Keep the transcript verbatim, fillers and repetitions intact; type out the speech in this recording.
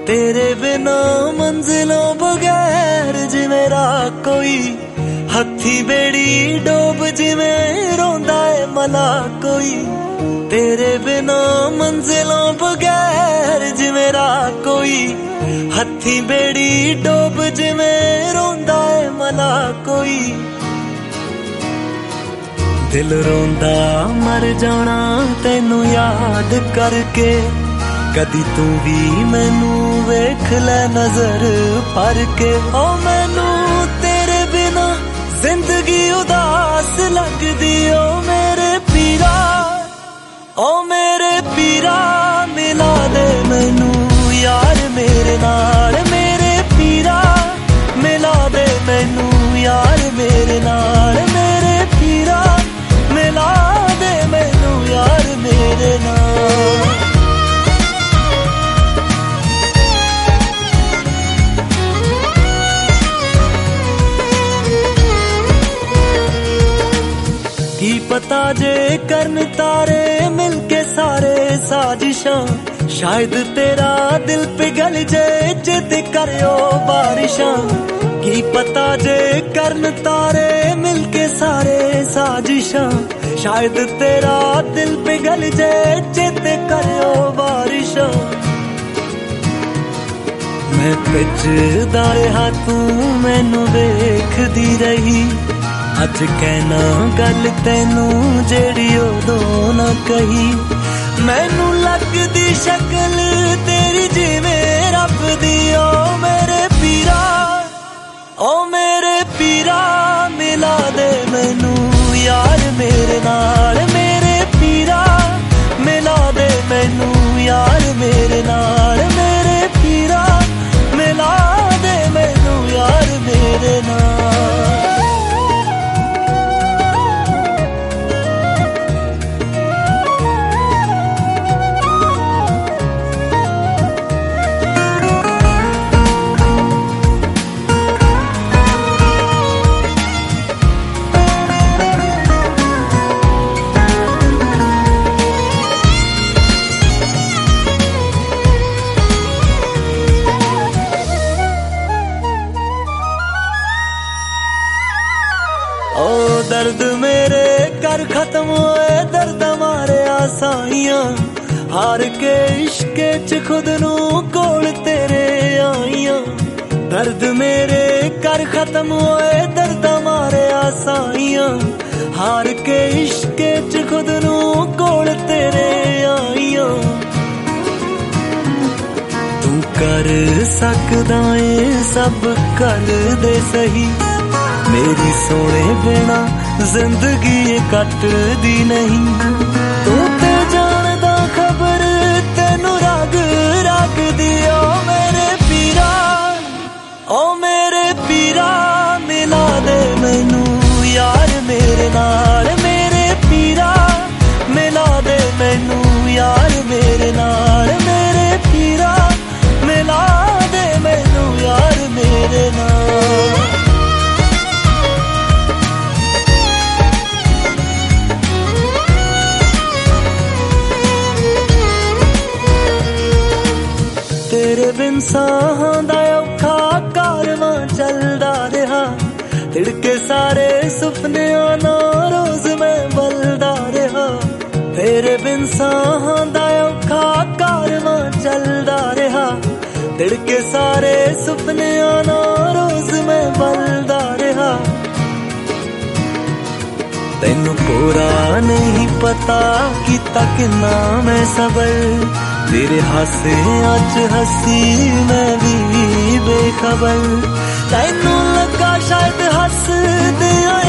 तेरे बिना मंजिलों बगैर जिवें राह कोई, हथी बेड़ी डोब जिवें रोंदा है मला कोई। तेरे बिना मंजिलों बगैर जिवें राह कोई, हथी बेड़ी डोब जिवें रोंदा है मला कोई। दिल रोंदा मर जाना तैनू याद करके, कदी तू भी मैनू वेख ले नजर भर के। ओ मैनू तेरे बिना जिंदगी उदास लगदी, ओ मेरे पीरा, ओ मेरे पीरा मिला दे मैनू यार मेरे नाल। मेरे पीरा मिला दे मैनू यार मेरे नाल। मेरे पीरा मिला दे मैनू यार मेरे नाल। की पता जे करन तारे मिलके सारे साजिशां, शायद तेरा दिल पिघल जाए जिद करियो बारिशां। की पता जे करन तारे मिलके सारे साजिशां, शायद तेरा दिल पिघल जाए जिद करियो बारिशां। मैं पिछदा रहा तू मैनू देखदी रही, अज कहना गल तैनू जेड़ी उदों ना कही। मैनू लगदी शक्ल तेरी जिवें रब दी, ओ मेरे पीरा, ओ मेरे पीरा मिला दे मैनू यार मेरे नाल। मेरे पीरा मिला दे मैनू यार मेरे नाल। मेरे पीरा मिला दे मैनू यार मेरे नाल। ओ दर्द मेरे कर खत्म होए दर्द मारे आसाइयां, हार के इश्के च खुद नू कोल तेरे आईयां। दर्द मेरे कर खत्म होए दर्द मारे आसाइयां, हार के इश्के च खुद नू कोल तेरे आईयां। तू कर सकदा ए सब कर दे सही, मेरी सोने बिना जिंदगी कटदी नहीं। तू ते जानदा खबर तेनू रग रग दी, ओ मेरे पीरा, ओ मेरे पीरा मिला दे मैनू यार मेरे नाल। मेरे पीरा मिला दे मैनू यार मेरे नाल। मेरे पीरा मिला दे मैनू यार मेरे नाल। तेरे बिन साहां दा औखा कारवां चलदा रहा, तिड़के सारे सुपनियां ना रोज मैं बलदा रहा। तेरे बिन साहां दा औखा कारवां चलदा रहा, तिड़के सारे सुपनियां ना रोज मैं बलदा रहा। तैनू पूरा नहीं पता कीता किन्ना मैं सबर, तेरे हासे अज हसी मैं भी बेखबर। तैनू लगा शायद हस दिया